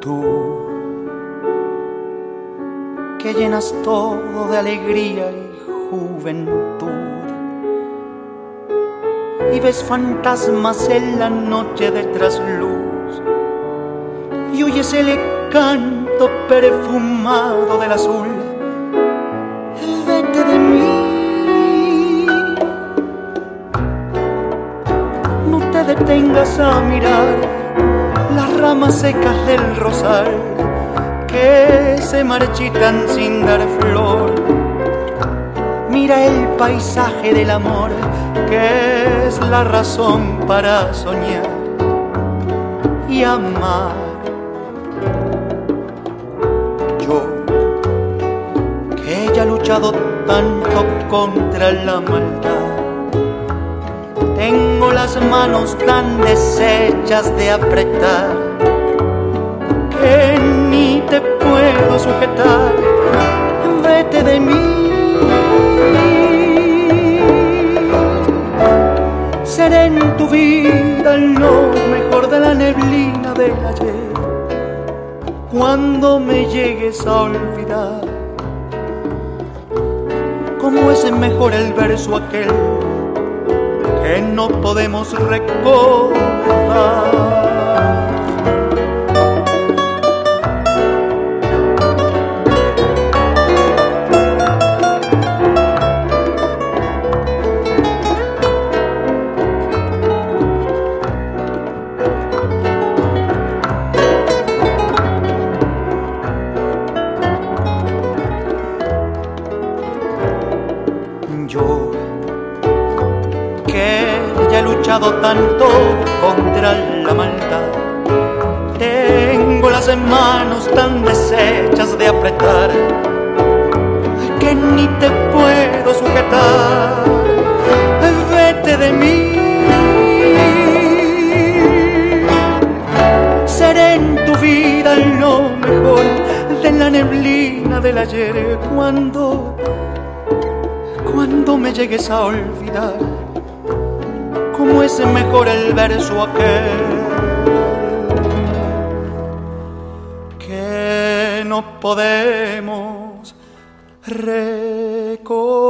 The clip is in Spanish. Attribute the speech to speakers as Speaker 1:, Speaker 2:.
Speaker 1: Tú que llenas todo de alegría y juventud y ves fantasmas en la noche de trasluz y oyes el canto perfumado del azul. Vete de mí, no te detengas a mirar las ramas secas del rosal que se marchitan sin dar flor. Mira el paisaje del amor, que es la razón para soñar y amar. Yo, que ya he luchado tanto contra la maldad, tengo las manos tan deshechas de apretar que ni te puedo sujetar. Vete de mí, seré en tu vida lo mejor de la neblina del ayer. Cuando me llegues a olvidar, ¿cómo es mejor el verso aquel que no podemos recordar? Yo, que ya he luchado tanto contra la maldad, tengo las manos tan deshechas de apretar que ni te puedo sujetar. Vete de mí, seré en tu vida lo mejor de la neblina del ayer. Cuando me llegues a olvidar, ¿cómo es mejor el verso aquel que no podemos recordar?